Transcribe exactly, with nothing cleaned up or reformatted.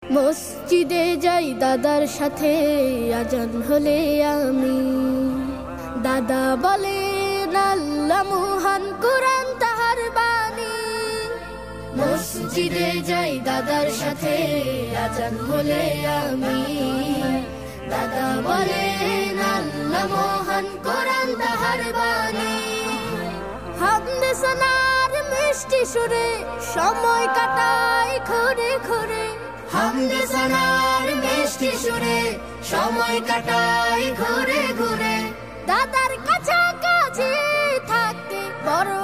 মসজিদে যাই দাদার সাথে আজান হলে আমি, দাদা বলে আল্লাহ মহান কুরআন তাহার বাণী। মসজিদে যাই দাদার সাথে আজান হলে আমি, দাদা বলে আল্লাহ মহান কুরআন তাহার বাণী। হামদে সানার মিষ্টি সুরে সময় কাটাই ঘুরে ঘুরে, হামদে সানার মিষ্টি সুরে সময় কাটাই ঘুরে ঘুরে। দাদার কাছাকাছি থাকতে বড়